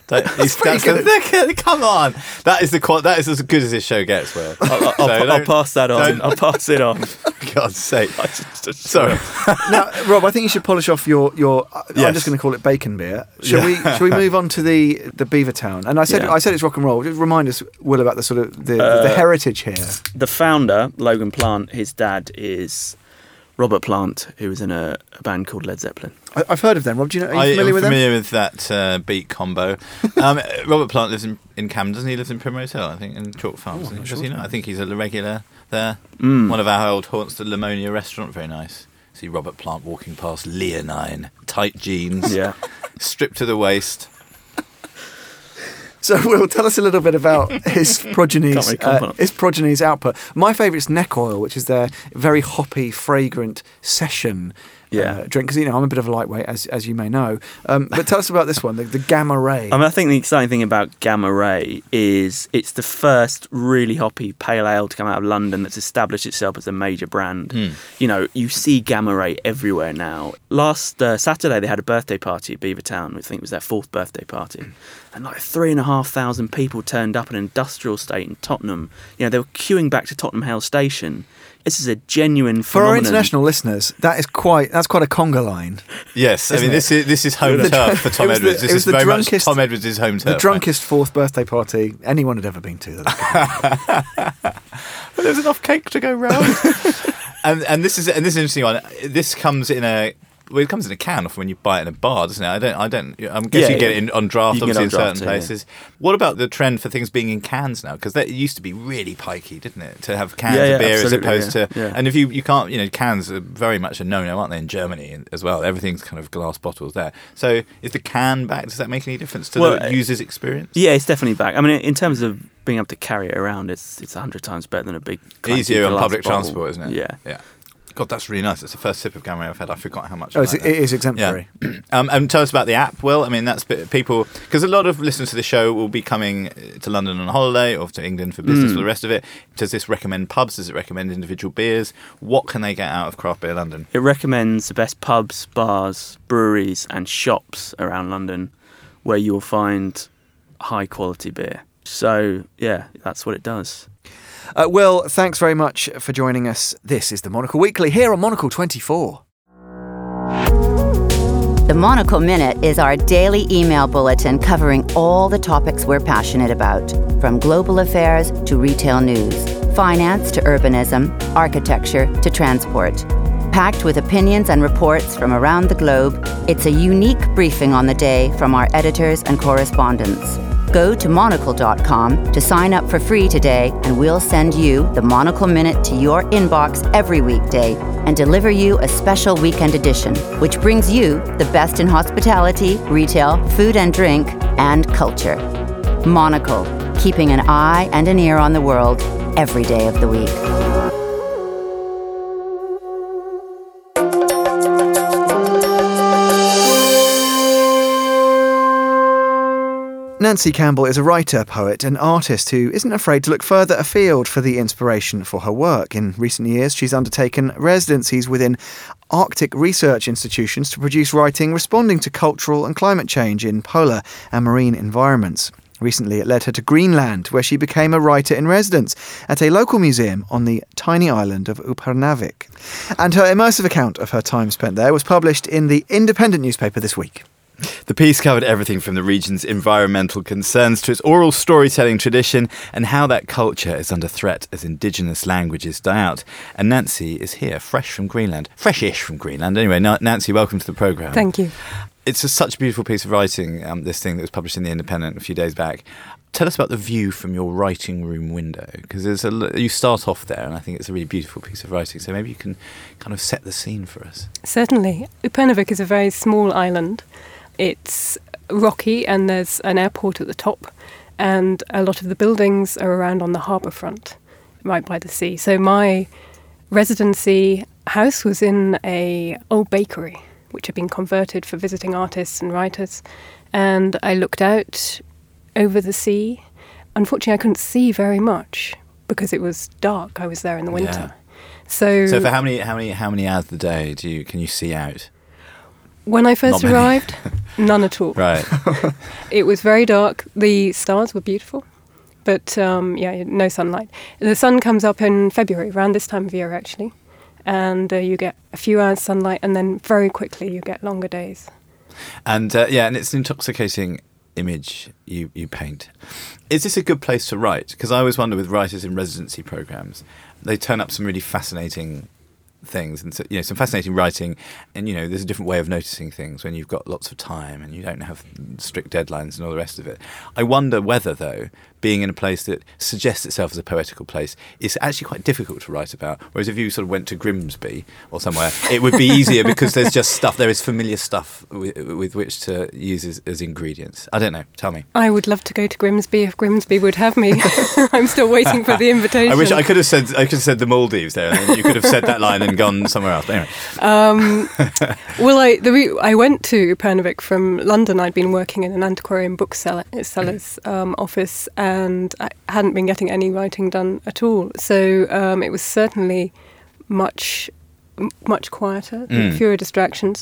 Come on, that is as good as this show gets. Will
I'll pass that on. I'll pass it on.
For God's sake. Sorry.
Now, Rob, I think you should polish off your I'm just going to call it bacon beer. Shall we move on to the Beavertown? And I said it's rock and roll. Just remind us, Will, about the sort of the heritage here.
The founder, Logan Plant, his dad is Robert Plant, who was in a band called Led Zeppelin.
I've heard of them. Rob, are you familiar with them?
I'm familiar with that beat combo. Robert Plant lives in Camden, doesn't he? He lives in Primrose Hill, I think, in Chalk Farms. Does he not? I think he's a regular there. One of our old haunts, the Lamonia restaurant, very nice. See Robert Plant walking past Leonine, tight jeans, stripped to the waist.
So, Will, tell us a little bit about his progeny's output. My favourite is Neck Oil, which is their very hoppy, fragrant session drink. Because I'm a bit of a lightweight, as you may know. But tell us about this one, the Gamma Ray.
I think the exciting thing about Gamma Ray is it's the first really hoppy pale ale to come out of London that's established itself as a major brand. You see Gamma Ray everywhere now. Last Saturday, they had a birthday party at Beavertown. I think it was their 4th birthday party. And 3,500 people turned up in an industrial estate in Tottenham. They were queuing back to Tottenham Hale Station. This is a genuine phenomenon.
For our international listeners, that's quite a conga line.
Yes, I mean this is home turf for Tom Edwards. This is very much Tom Edwards' home turf.
The drunkest 4th birthday party anyone had ever been to.
But there's enough cake to go round. and this is an interesting one. This comes in a. Well, it comes in a can often when you buy it in a bar, doesn't it? I'm guessing you get it on draft, obviously, in certain places. What about the trend for things being in cans now? Because that used to be really pikey, didn't it? To have cans of beer as opposed to... Yeah. And if you can't... cans are very much a no-no, aren't they, in Germany as well? Everything's kind of glass bottles there. So is the can back? Does that make any difference to the user's experience?
Yeah, it's definitely back. I mean, in terms of being able to carry it around, it's 100 times better than a big...
Easier on public transport, isn't it?
Yeah.
God, that's really nice. It's the first sip of Gamma Ray I've had. I forgot how much.
It is exemplary.
Yeah. And tell us about the app, Will. I mean, that's people, because a lot of listeners to the show will be coming to London on holiday or to England for business or the rest of it. Does this recommend pubs? Does it recommend individual beers? What can they get out of Craft Beer London?
It recommends the best pubs, bars, breweries and shops around London where you will find high quality beer. So, yeah, that's what it does.
Will, thanks very much for joining us. This is the Monocle Weekly here on Monocle 24.
The Monocle Minute is our daily email bulletin covering all the topics we're passionate about, from global affairs to retail news, finance to urbanism, architecture to transport. Packed with opinions and reports from around the globe, it's a unique briefing on the day from our editors and correspondents. Go to monocle.com to sign up for free today, and we'll send you the Monocle Minute to your inbox every weekday and deliver you a special weekend edition, which brings you the best in hospitality, retail, food and drink, and culture. Monocle, keeping an eye and an ear on the world every day of the week.
Nancy Campbell is a writer, poet and artist who isn't afraid to look further afield for the inspiration for her work. In recent years, she's undertaken residencies within Arctic research institutions to produce writing responding to cultural and climate change in polar and marine environments. Recently, it led her to Greenland, where she became a writer in residence at a local museum on the tiny island of Upernavik. And her immersive account of her time spent there was published in the Independent newspaper this week.
The piece covered everything from the region's environmental concerns to its oral storytelling tradition and how that culture is under threat as indigenous languages die out. And Nancy is here, fresh-ish from Greenland. Anyway, Nancy, welcome to the programme.
Thank you.
It's such a beautiful piece of writing, this thing that was published in The Independent a few days back. Tell us about the view from your writing room window, because you start off there, and I think it's a really beautiful piece of writing. So maybe you can kind of set the scene for us.
Certainly. Upernavik is a very small island. It's rocky, and there's an airport at the top, and a lot of the buildings are around on the harbour front, right by the sea. So my residency house was in a old bakery, which had been converted for visiting artists and writers, and I looked out over the sea. Unfortunately, I couldn't see very much because it was dark. I was there in the winter.
Yeah.
So
for how many hours of the day can you see out?
When I first
Not many.
arrived, none at all.
Right.
It was very dark. The stars were beautiful, but no sunlight. The sun comes up in February, around this time of year actually, and you get a few hours sunlight, and then very quickly you get longer days.
And and it's an intoxicating image you paint. Is this a good place to write? Because I always wonder with writers in residency programs, they turn up some really fascinating things and some fascinating writing, and there's a different way of noticing things when you've got lots of time and you don't have strict deadlines and all the rest of it. I wonder whether, though, being in a place that suggests itself as a poetical place is actually quite difficult to write about, whereas if you sort of went to Grimsby or somewhere, it would be easier because there is familiar stuff with which to use as ingredients. I don't know, tell me.
I would love to go to Grimsby if Grimsby would have me. I'm still waiting for the invitation.
I wish I could have said the Maldives there, and then you could have said that line and gone somewhere else. But anyway.
I went to Upernavik from London. I'd been working in an antiquarian bookseller's office, and I hadn't been getting any writing done at all. So it was certainly much quieter, fewer distractions.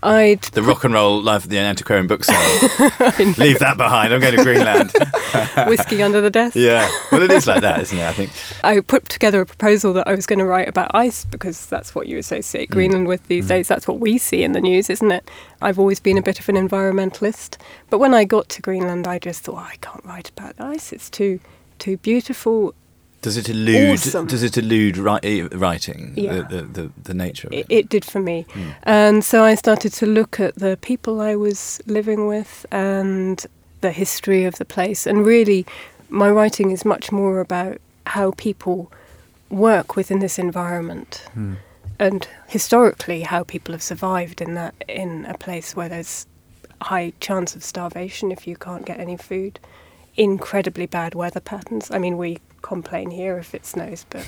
The rock and roll life of the antiquarian bookseller. Leave that behind. I'm going to Greenland.
Whiskey under the desk.
Yeah. Well, it is like that, isn't it, I think?
I put together a proposal that I was going to write about ice, because that's what you associate Greenland with these days. That's what we see in the news, isn't it? I've always been a bit of an environmentalist. But when I got to Greenland, I just thought, I can't write about ice. It's too beautiful.
Does it elude?
Awesome.
Does it elude writing?
Yeah.
The nature of it.
It did for me, and so I started to look at the people I was living with and the history of the place. And really, my writing is much more about how people work within this environment, and historically how people have survived in a place where there's a high chance of starvation if you can't get any food. Incredibly bad weather patterns. I mean, we complain here if it snows, but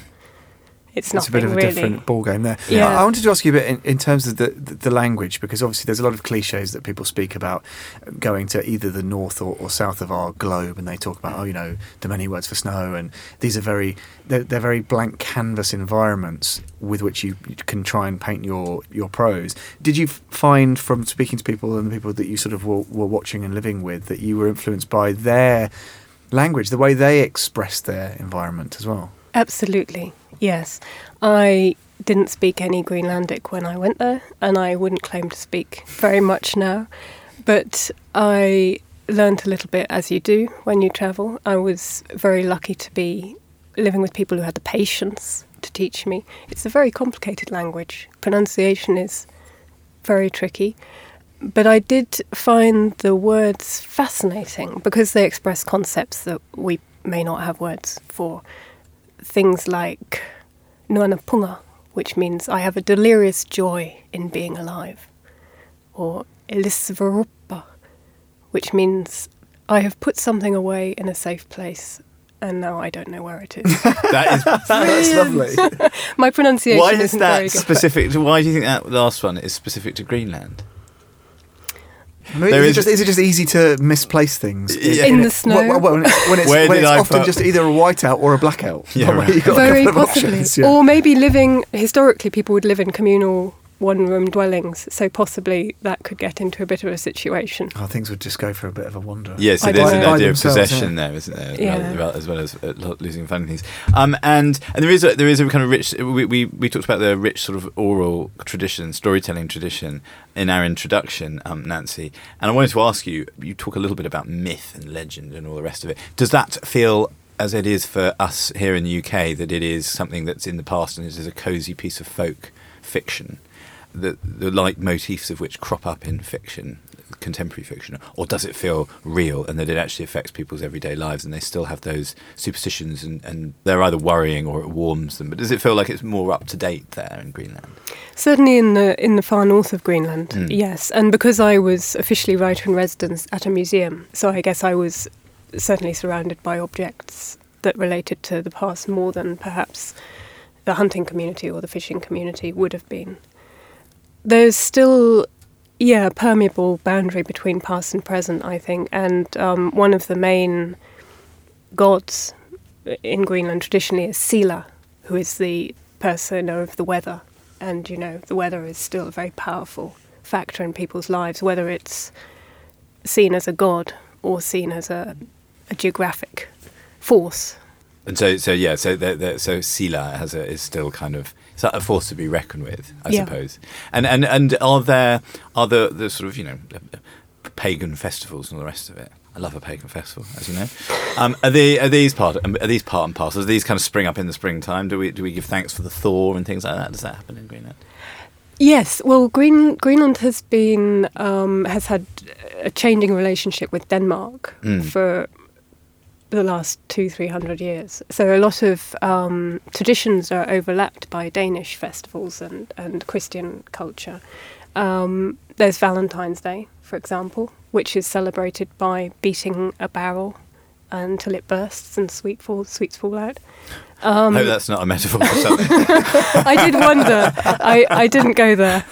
it's not really.
It's a bit of a different ballgame there.
Yeah.
I wanted to ask you a bit in terms of the language, because obviously there's a lot of cliches that people speak about going to either the north or south of our globe, and they talk about, the many words for snow, and these are they're very blank canvas environments with which you can try and paint your prose. Did you find from speaking to people and the people that you sort of were watching and living with that you were influenced by their language, the way they express their environment as well?
Absolutely, yes. I didn't speak any Greenlandic when I went there, and I wouldn't claim to speak very much now. But I learned a little bit, as you do when you travel. I was very lucky to be living with people who had the patience to teach me. It's a very complicated language. Pronunciation is very tricky. But I did find the words fascinating because they express concepts that we may not have words for. Things like nuanapunga, which means I have a delirious joy in being alive. Or elisvarupa, which means I have put something away in a safe place and now I don't know where it is.
That's
lovely.
My pronunciation
Why is
isn't very
that
good.
specific? Why do you think that last one is specific to Greenland?
Is it just easy to misplace things
in the snow?
When it's often just either a whiteout or a blackout.
Yeah, right.
You've got a
Very
couple of
possibly.
options, yeah.
Or maybe historically people would live in communal one-room dwellings, so possibly that could get into a bit of a situation.
Oh, things would just go for a bit of a wander.
Yeah, so
I
there's
don't
an
know.
idea of
Themselves,
possession
yeah.
there, isn't there?
Yeah.
As well as losing fun things. And there is a kind of rich. We talked about the rich sort of oral tradition, storytelling tradition in our introduction, Nancy. And I wanted to ask you. You talk a little bit about myth and legend and all the rest of it. Does that feel, as it is for us here in the UK, that it is something that's in the past and it is a cosy piece of folk fiction, the leitmotifs of which crop up in fiction, contemporary fiction, or does it feel real and that it actually affects people's everyday lives and they still have those superstitions and they're either worrying or it warms them? But does it feel like it's more up to date there in Greenland?
Certainly in the far north of Greenland, yes. And because I was officially writer in residence at a museum, so I guess I was certainly surrounded by objects that related to the past more than perhaps the hunting community or the fishing community would have been. There's still, a permeable boundary between past and present, I think, and one of the main gods in Greenland traditionally is Sila, who is the persona of the weather. And, the weather is still a very powerful factor in people's lives, whether it's seen as a god or seen as a geographic force.
And so Sila is still kind of a force to be reckoned with, I suppose. And are the sort of pagan festivals and all the rest of it? I love a pagan festival, as you know. Are these part and parcel? Do these kind of spring up in the springtime? Do we give thanks for the thaw and things like that? Does that happen in Greenland?
Yes, well, Greenland has had a changing relationship with Denmark for the last 200-300 years. So a lot of traditions are overlapped by Danish festivals and Christian culture. There's Valentine's Day, for example, which is celebrated by beating a barrel until it bursts and sweets fall out.
I hope that's not a metaphor for something.
I did wonder. I didn't go there.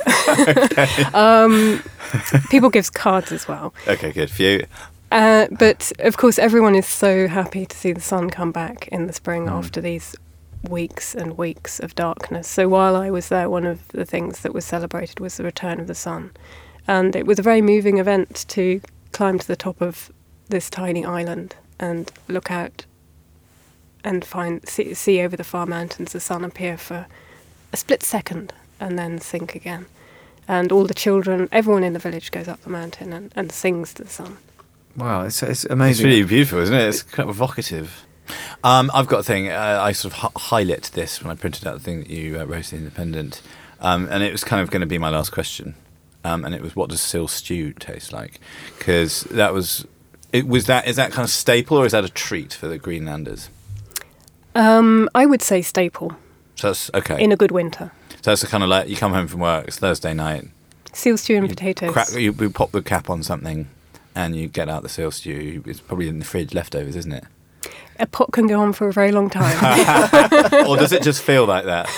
People give cards as well.
Okay, good for you.
But of course, everyone is so happy to see the sun come back in the spring after these weeks and weeks of darkness. So while I was there, one of the things that was celebrated was the return of the sun. And it was a very moving event to climb to the top of this tiny island and look out and see over the far mountains the sun appear for a split second and then sink again. And all the children, everyone in the village goes up the mountain and sings to the sun.
Wow, it's amazing.
It's really beautiful, isn't it? It's kind of evocative. I've got a thing. I sort of highlighted this when I printed out the thing that you wrote in The Independent, and it was kind of going to be my last question. And it was, what does seal stew taste like? Because is that kind of staple, or is that a treat for the Greenlanders?
I would say staple.
So that's okay.
In a good winter.
So that's kind of like you come home from work. It's Thursday night.
Seal stew and potatoes.
You pop the cap on something, and you get out the seal stew. It's probably in the fridge, leftovers, isn't it?
A pot can go on for a very long time.
Or does it just feel like that?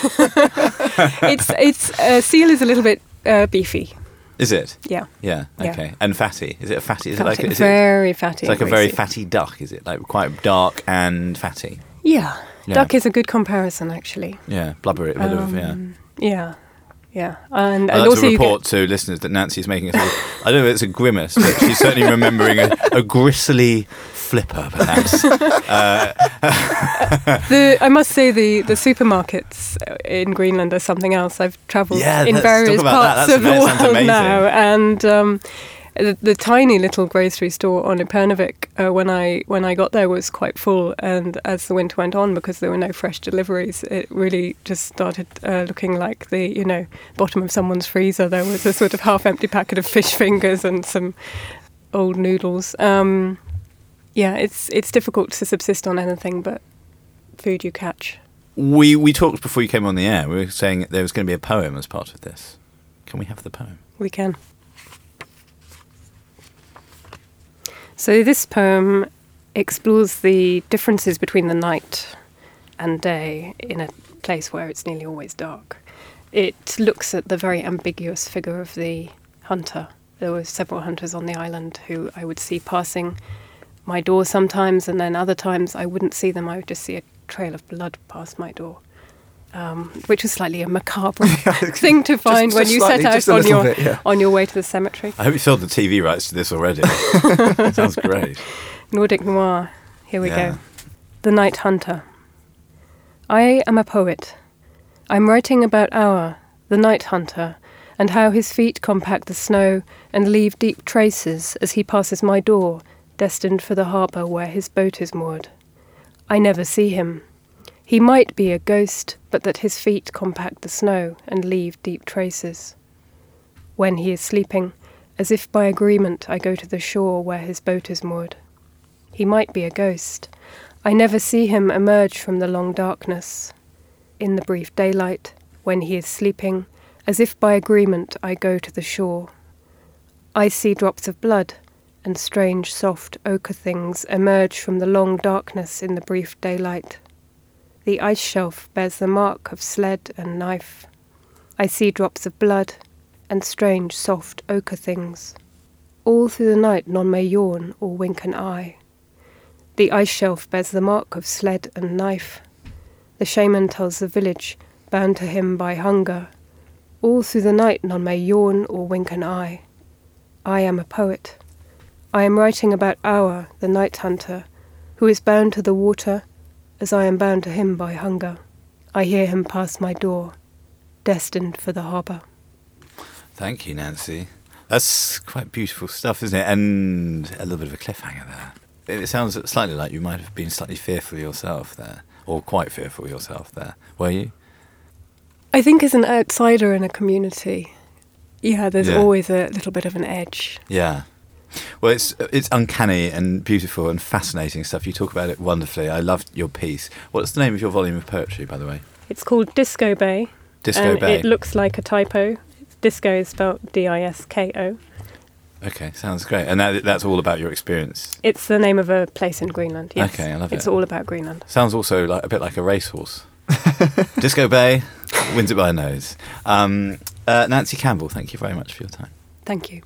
Seal is a little bit beefy.
Is it?
Yeah.
Yeah. Okay.
Yeah.
And fatty. Is it a fatty?
Fatty. Very fatty.
It's like a very fatty duck. Is it like quite dark and fatty?
Yeah. Duck is a good comparison, actually.
Yeah. Blubbery. A bit of
Yeah. Yeah. And
I'd like
also
to report to listeners that Nancy is making I don't know if it's a grimace, but she's certainly remembering a gristly flipper, perhaps.
I must say the supermarkets in Greenland are something else. I've travelled in various parts of the world now, and the tiny little grocery store on Upernavik when I got there was quite full, and as the winter went on, because there were no fresh deliveries, it really just started looking like the bottom of someone's freezer. There was a sort of half-empty packet of fish fingers and some old noodles. It's difficult to subsist on anything but food you catch.
We talked before you came on the air. We were saying there was going to be a poem as part of this. Can we have the poem?
We can. So this poem explores the differences between the night and day in a place where it's nearly always dark. It looks at the very ambiguous figure of the hunter. There were several hunters on the island who I would see passing my door sometimes, and then other times I wouldn't see them. I would just see a trail of blood past my door. which was slightly a macabre thing to find when you set out on your way to the cemetery.
I hope you sold the TV rights to this already. Sounds great.
Nordic noir. Here we go. The Night Hunter. I am a poet. I'm writing about Hour, the night hunter, and how his feet compact the snow and leave deep traces as he passes my door, destined for the harbour where his boat is moored. I never see him. He might be a ghost, but that his feet compact the snow and leave deep traces. When he is sleeping, as if by agreement I go to the shore where his boat is moored. He might be a ghost. I never see him emerge from the long darkness. In the brief daylight, when he is sleeping, as if by agreement I go to the shore. I see drops of blood, and strange soft ochre things emerge from the long darkness in the brief daylight. The ice shelf bears the mark of sled and knife. I see drops of blood, and strange soft ochre things. All through the night none may yawn or wink an eye. The ice shelf bears the mark of sled and knife. The shaman tells the village, bound to him by hunger. All through the night none may yawn or wink an eye. I am a poet. I am writing about Hour, the night hunter, who is bound to the water, as I am bound to him by hunger. I hear him pass my door, destined for the harbour.
Thank you, Nancy. That's quite beautiful stuff, isn't it? And a little bit of a cliffhanger there. It sounds slightly like you might have been slightly fearful yourself there, or quite fearful yourself there. Were you?
I think as an outsider in a community, there's always a little bit of an edge.
Yeah. Well, it's uncanny and beautiful and fascinating stuff. You talk about it wonderfully. I loved your piece. What's the name of your volume of poetry, by the way?
It's called Disco Bay.
Disco Bay.
It looks like a typo. Disco is spelled D-I-S-K-O.
Okay, sounds great. And that's all about your experience?
It's the name of a place in Greenland, yes.
Okay, I love it.
It's all about Greenland.
Sounds also a bit like a racehorse. Disco Bay, wins it by a nose. Nancy Campbell, thank you very much for your time.
Thank you.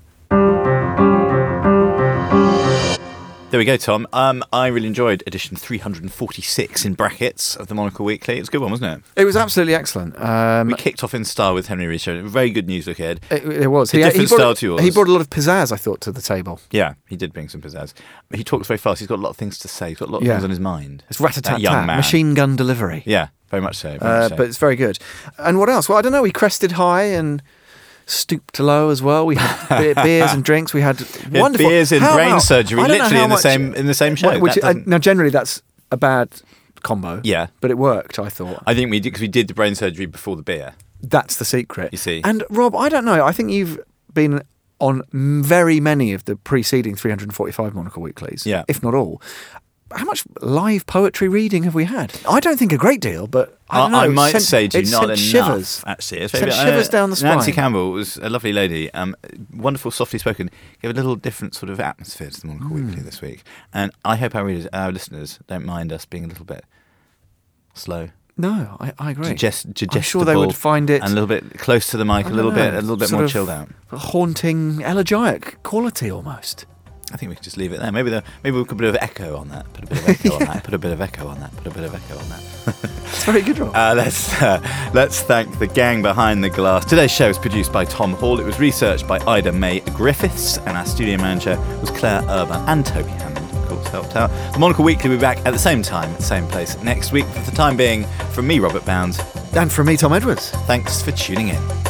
There we go, Tom. I really enjoyed edition 346 in brackets of the Monocle Weekly. It was a good one, wasn't it?
It was absolutely excellent.
We kicked off in style with Henry Reed. Very good news, look ahead.
It was.
He brought a
lot of pizzazz, I thought, to the table.
Yeah, he did bring some pizzazz. He talks very fast. He's got a lot of things to say. He's got a lot of things on his mind.
It's rat-a-tat-tat, machine gun delivery.
Yeah, very much so.
But it's very good. And what else? Well, I don't know. We crested high and stooped low as well. We had beers and drinks. We had wonderful
beers in brain surgery, literally in the same show.
Now, generally, that's a bad combo.
Yeah,
but it worked. I thought.
I think we did because we did the brain surgery before the beer.
That's the secret.
You see.
And Rob, I don't know. I think you've been on very many of the preceding 345 Monocle Weeklies.
Yeah,
if not all. How much live poetry reading have we had? I don't think a great deal, but I don't know.
I might say to you, not enough.
Shivers.
Actually,
it sent shivers down the spine.
Nancy Campbell was a lovely lady, wonderful, softly spoken. Gave a little different sort of atmosphere to the Monocle Weekly this week, and I hope our listeners don't mind us being a little bit slow.
No, I agree.
I'm
sure they would find it
and a little bit close to the mic, a little bit more chilled out,
a haunting, elegiac quality almost.
I think we could just leave it there. Maybe we could put a bit of echo on that. Put a bit of echo on that. Put a bit of echo on that. Put a bit of echo on that.
It's very good, Rob.
Let's thank the gang behind the glass. Today's show was produced by Tom Hall. It was researched by Ida May Griffiths, and our studio manager was Claire Urban, and Toby Hammond, of course, helped out. The Monocle Weekly will be back at the same time, same place next week. For the time being, from me, Robert Bounds,
and from me, Tom Edwards.
Thanks for tuning in.